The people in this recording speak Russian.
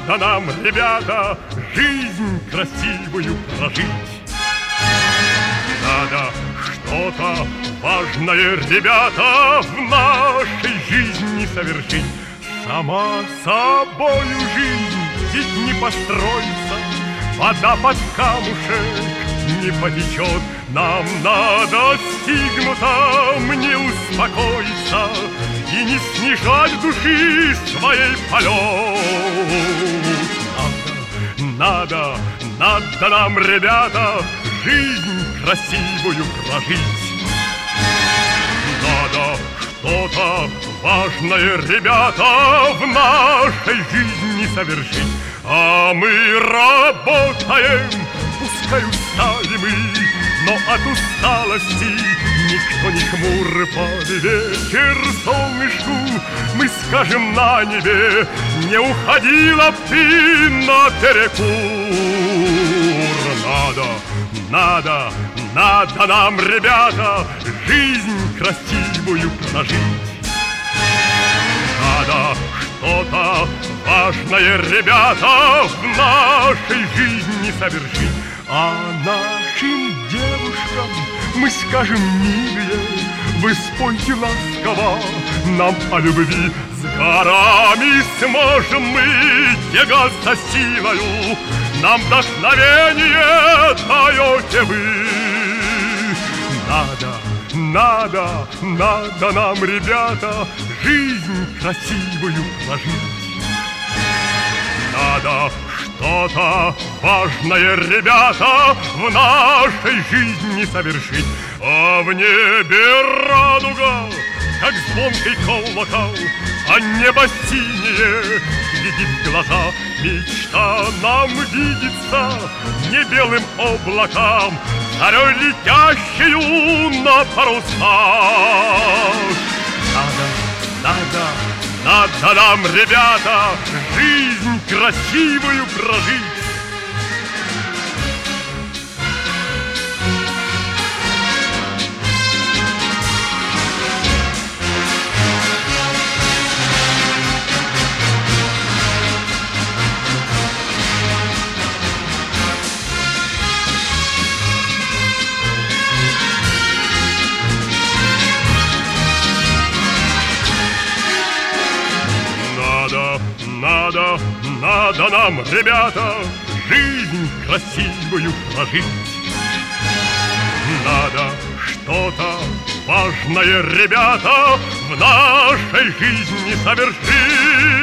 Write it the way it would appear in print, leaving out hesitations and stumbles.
Надо нам, ребята, жизнь красивую прожить. Надо что-то важное, ребята, в нашей жизни совершить. Сама собою жизнь ведь не построится, вода под камушек не потечет. Нам надо стигнуто не успокоиться и не снижать души своей полет. Надо нам, ребята, жизнь красивую прожить. Надо что-то важное, ребята, в нашей жизни совершить. А мы работаем, пускай устали мы, но от усталости никто не хмур. Под вечер солнышку мы скажем на небе: не уходила б ты на перекур. Надо нам, ребята, жизнь красивую прожить. Надо что-то важное, ребята, в нашей жизни совершить. А нашим девушкам мы скажем милее: вы спойте ласково нам о любви. С горами сможем мы тягаться силою, нам вдохновение даете вы. Надо нам, ребята, жизнь красивую прожить. Надо что-то важное, ребята, в нашей жизни совершить. А в небе радуга, как звонкий колокол, а небо синее глядит в глаза. Мечта нам видится не белым облакам, зарей летящую на парусах. Надо нам, ребята, жизнь красивую прожить. Надо нам, ребята, жизнь красивую прожить. Надо что-то важное, ребята, в нашей жизни совершить.